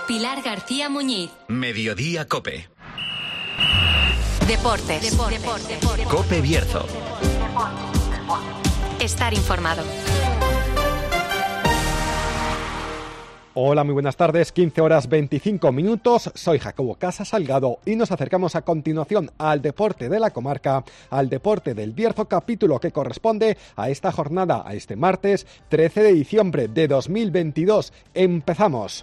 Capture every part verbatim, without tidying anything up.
Pilar García Muñiz. Mediodía Cope. Deportes. Deportes. Deportes. Cope Bierzo. Estar informado. Hola, muy buenas tardes, quince horas veinticinco minutos, soy Jacobo Casas Salgado y nos acercamos a continuación al deporte de la comarca, al deporte del Bierzo, capítulo que corresponde a esta jornada, a este martes trece de diciembre de dos mil veintidós. Empezamos.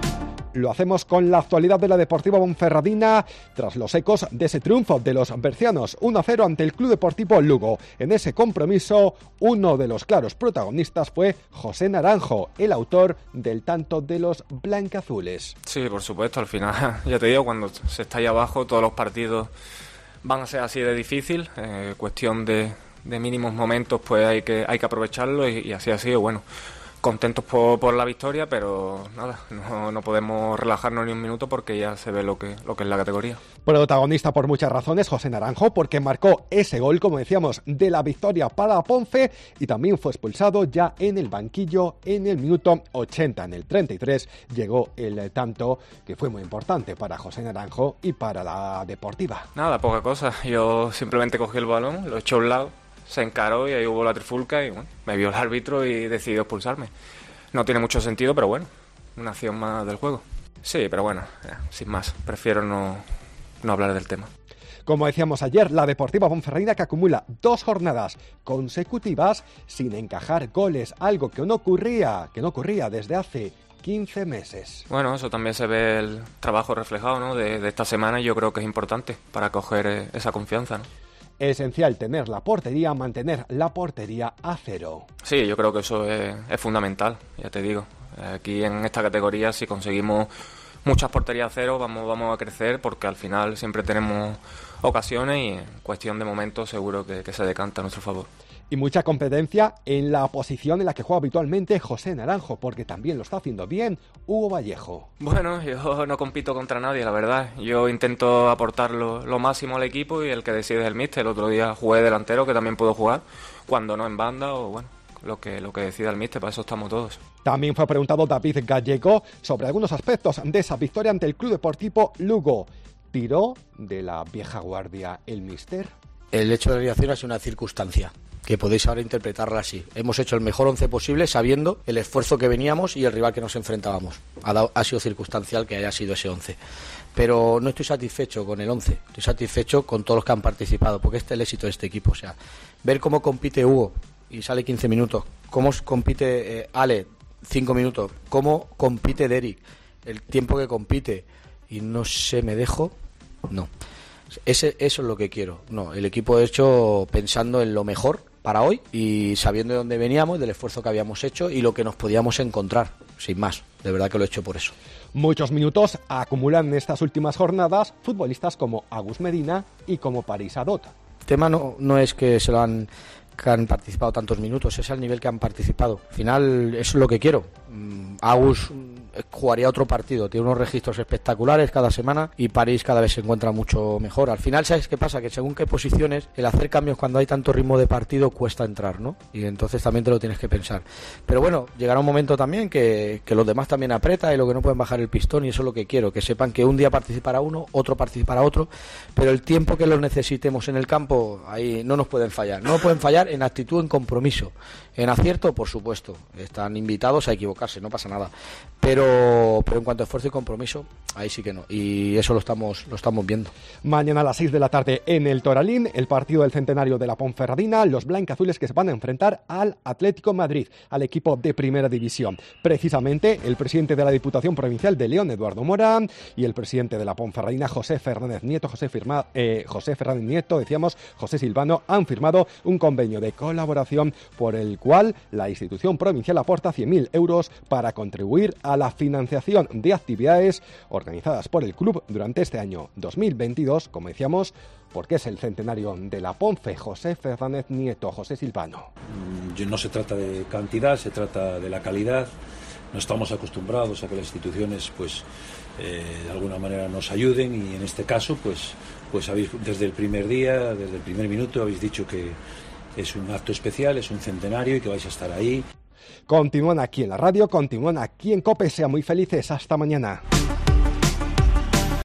Lo hacemos con la actualidad de la Deportiva Ponferradina tras los ecos de ese triunfo de los bercianos uno a cero ante el Club Deportivo Lugo. En ese compromiso, uno de los claros protagonistas fue José Naranjo, el autor del tanto de los blancazules. Sí, por supuesto, al final, ya te digo, cuando se está ahí abajo, todos los partidos van a ser así de difícil, eh, cuestión de, de mínimos momentos, pues hay que, hay que aprovecharlo y, y así ha sido, bueno. Contentos por, por la victoria, pero nada, no, no podemos relajarnos ni un minuto porque ya se ve lo que, lo que es la categoría. Protagonista por muchas razones, José Naranjo, porque marcó ese gol, como decíamos, de la victoria para Ponfe y también fue expulsado ya en el banquillo en el minuto ochenta. En el treinta y tres llegó el tanto que fue muy importante para José Naranjo y para la Deportiva. Nada, poca cosa. Yo simplemente cogí el balón, lo eché a un lado, se encaró y ahí hubo la trifulca y bueno, me vio el árbitro y decidió expulsarme. No tiene mucho sentido, pero bueno, una acción más del juego. Sí, pero bueno, ya, sin más, prefiero no, no hablar del tema. Como decíamos ayer, la Deportiva Ponferradina que acumula dos jornadas consecutivas sin encajar goles, algo que no ocurría, que no ocurría desde hace quince meses. Bueno, eso también se ve el trabajo reflejado, ¿no? de, de esta semana y yo creo que es importante para coger eh, esa confianza, ¿no? Esencial tener la portería, mantener la portería a cero. Sí, yo creo que eso es, es fundamental, ya te digo. Aquí en esta categoría, si conseguimos muchas porterías a cero, vamos, vamos a crecer porque al final siempre tenemos ocasiones y en cuestión de momentos seguro que, que se decanta a nuestro favor. Y mucha competencia en la posición en la que juega habitualmente José Naranjo, porque también lo está haciendo bien Hugo Vallejo. Bueno, yo no compito contra nadie, la verdad. Yo intento aportar lo, lo máximo al equipo y el que decide es el míster. El otro día jugué delantero, que también puedo jugar, cuando no en banda o bueno, lo que, lo que decida el míster, para eso estamos todos. También fue preguntado David Gallego sobre algunos aspectos de esa victoria ante el Club Deportivo Lugo. ¿Tiró de la vieja guardia el míster? El hecho de la alineación ha sido una circunstancia que podéis ahora interpretarla así. Hemos hecho el mejor once posible sabiendo el esfuerzo que veníamos y el rival que nos enfrentábamos. Ha, dado, ha sido circunstancial que haya sido ese once. Pero no estoy satisfecho con el once, estoy satisfecho con todos los que han participado, porque este es el éxito de este equipo. O sea, ver cómo compite Hugo y sale quince minutos, cómo compite eh, Ale, cinco minutos, cómo compite Derek, el tiempo que compite, y no sé, me dejo, no. Ese, eso es lo que quiero. No, el equipo hecho pensando en lo mejor para hoy y sabiendo de dónde veníamos, del esfuerzo que habíamos hecho y lo que nos podíamos encontrar, sin más. De verdad que lo he hecho por eso. Muchos minutos acumulan en estas últimas jornadas futbolistas como Agus Medina y como Paris Adot. El tema no, no es que se lo han, que han participado tantos minutos, es al nivel que han participado. Al final, eso es lo que quiero. Agus jugaría otro partido, tiene unos registros espectaculares cada semana y París cada vez se encuentra mucho mejor. Al final, ¿sabes qué pasa? Que según qué posiciones, el hacer cambios cuando hay tanto ritmo de partido cuesta entrar, ¿no? Y entonces también te lo tienes que pensar. Pero bueno, llegará un momento también que, que los demás también aprieta y lo que no pueden bajar el pistón, y eso es lo que quiero, que sepan que un día participará uno, otro participará otro, pero el tiempo que los necesitemos en el campo, ahí no nos pueden fallar. No pueden fallar en actitud, en compromiso. En acierto, por supuesto, están invitados a equivocarse, no pasa nada. Pero, pero en cuanto a esfuerzo y compromiso, ahí sí que no. Y eso lo estamos, lo estamos viendo. Mañana a las seis de la tarde en el Toralín, el partido del centenario de la Ponferradina, los blancazules que se van a enfrentar al Atlético Madrid, al equipo de Primera División. Precisamente, el presidente de la Diputación Provincial de León, Eduardo Morán, y el presidente de la Ponferradina, José Fernández Nieto, José, firma, eh, José Fernández Nieto, decíamos, José Silvano, han firmado un convenio de colaboración por el cual la institución provincial aporta cien mil euros para contribuir a la financiación de actividades organizadas por el club durante este año dos mil veintidós, como decíamos, porque es el centenario de la Ponfe. José Fernández Nieto, José Silvano. No se trata de cantidad, se trata de la calidad. No estamos acostumbrados a que las instituciones, pues, eh, de alguna manera nos ayuden, y en este caso, pues, pues habéis, desde el primer día, desde el primer minuto, habéis dicho que es un acto especial, es un centenario y que vais a estar ahí. Continúan aquí en la radio, continúan aquí en COPE. Sean muy felices. Hasta mañana.